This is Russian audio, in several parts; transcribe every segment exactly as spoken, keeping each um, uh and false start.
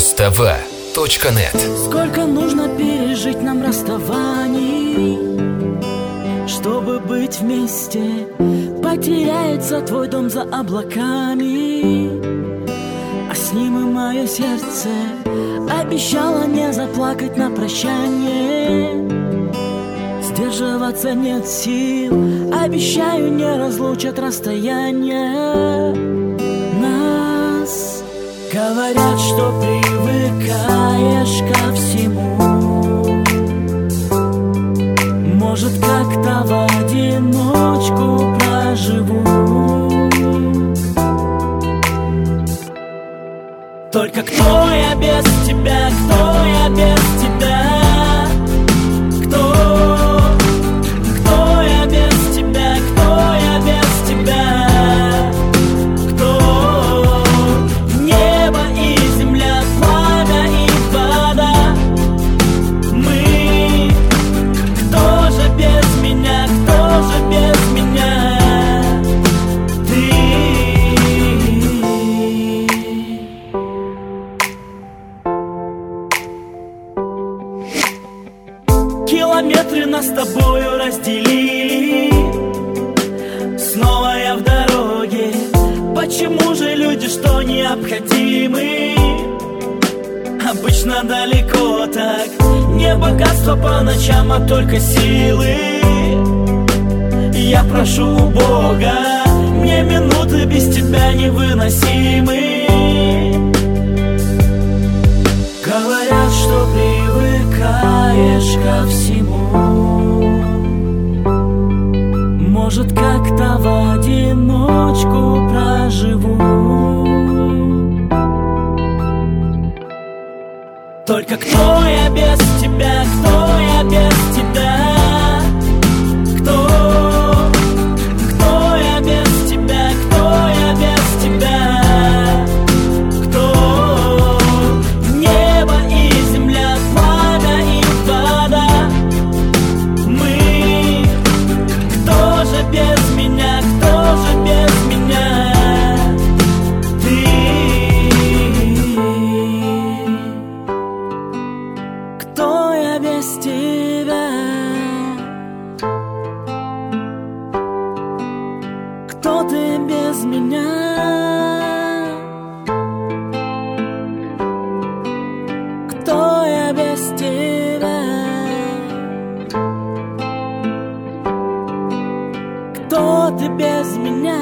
муз тэ вэ точка нет. Сколько нужно пережить нам расставаний, чтобы быть вместе? Потеряется твой дом за облаками, а с ним и мое сердце. Обещала не заплакать на прощание, сдерживаться нет сил. Обещаю, не разлучат расстояние нас. Говорят, что привыкаешь ко всему, может, как-то в одиночку проживу. Только кто я без тебя, кто я без тебя? Кто? Кто я без тебя, кто я без тебя? Кто? Небо и земля, пламя и вода. Мы. Кто же без меня, кто же без меня? Ты. Километры нас с тобою разделили, снова я в дороге. Почему же люди, что необходимы, обычно далеко так? Не богатство по ночам, а только силы. Я прошу у Бога, мне минуты без тебя невыносимы. Говорят, что привыкаешь ко всему, может, как-то в одиночку проживу. Только кто я без тебя, кто я без тебя? Кто? Кто я без тебя, кто я без тебя? Кто? Небо и земля, пламя и вода. Мы. Кто же без меня, кто же без меня? Ты. Кто я без тебя? Кто ты без меня? Кто я без тебя? Кто ты без меня?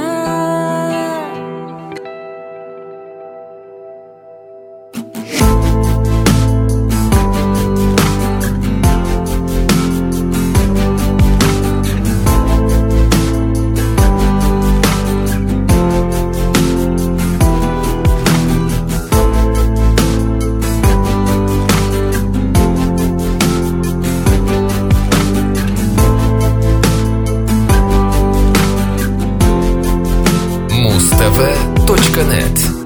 муз тэ вэ точка нет.